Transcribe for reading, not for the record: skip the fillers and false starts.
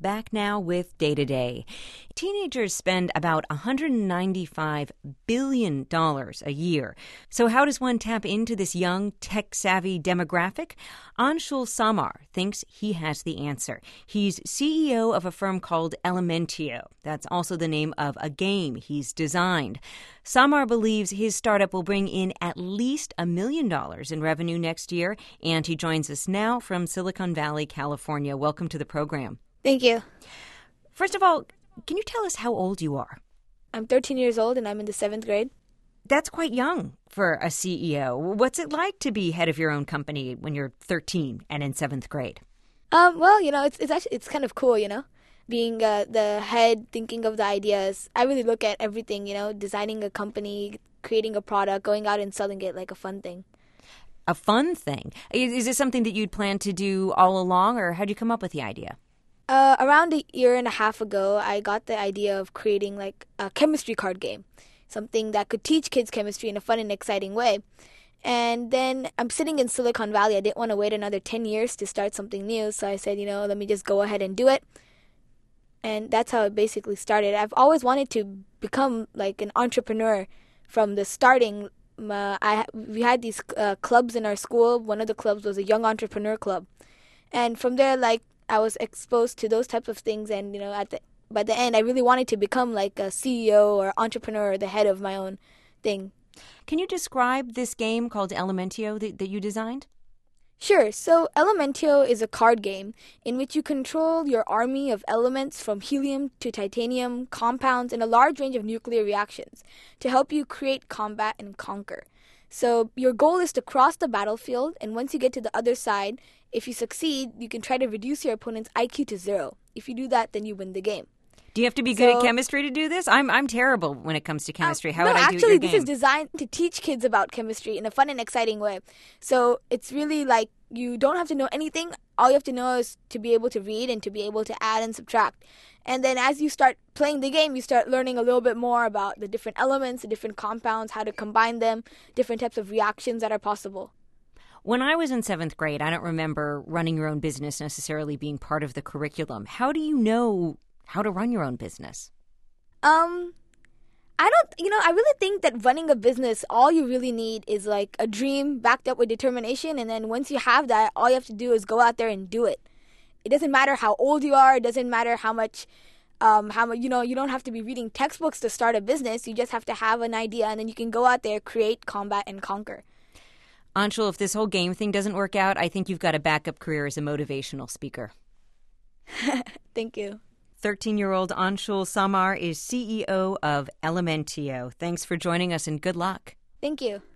back now with Day to Day. Teenagers spend about $195 billion a year. So how does one tap into this young, tech-savvy demographic? Anshul Samar thinks he has the answer. He's CEO of a firm called Elementio. That's also the name of a game he's designed. Samar believes his startup will bring in at least $1 million in revenue next year, and he joins us now from Silicon Valley, California. Welcome to the program. Thank you. First of all, can you tell us how old you are? I'm 13 years old and I'm in the 7th grade. That's quite young for a CEO. What's it like to be head of your own company when you're 13 and in 7th grade? Well, it's kind of cool, being the head, thinking of the ideas. I really look at everything, designing a company, creating a product, going out and selling it like a fun thing. A fun thing? Is this something that you'd planned to do all along, or how'd you come up with the idea? Around a year and a half ago, I got the idea of creating like a chemistry card game, something that could teach kids chemistry in a fun and exciting way. And then I'm sitting in Silicon Valley. I didn't want to wait another 10 years to start something new. So I said, let me just go ahead and do it. And that's how it basically started. I've always wanted to become like an entrepreneur from the starting. We had these clubs in our school. One of the clubs was a young entrepreneur club. And from there, I was exposed to those types of things. And, by the end, I really wanted to become like a CEO or entrepreneur or the head of my own thing. Can you describe this game called Elementio that you designed? Sure. So Elementio is a card game in which you control your army of elements from helium to titanium, compounds, and a large range of nuclear reactions to help you create, combat, and conquer. So your goal is to cross the battlefield, and once you get to the other side, if you succeed, you can try to reduce your opponent's IQ to 0. If you do that, then you win the game. Do you have to be good at chemistry to do this? I'm terrible when it comes to chemistry. How would I do it? Actually, this is designed to teach kids about chemistry in a fun and exciting way. So it's really like you don't have to know anything. All you have to know is to be able to read and to be able to add and subtract. And then as you start playing the game, you start learning a little bit more about the different elements, the different compounds, how to combine them, different types of reactions that are possible. When I was in 7th grade, I don't remember running your own business necessarily being part of the curriculum. How do you know how to run your own business? I really think that running a business, all you really need is like a dream backed up with determination. And then once you have that, all you have to do is go out there and do it. It doesn't matter how old you are. It doesn't matter how much, you don't have to be reading textbooks to start a business. You just have to have an idea and then you can go out there, create, combat, and conquer. Anshul, if this whole game thing doesn't work out, I think you've got a backup career as a motivational speaker. Thank you. 13-year-old Anshul Samar is CEO of Elementio. Thanks for joining us and good luck. Thank you.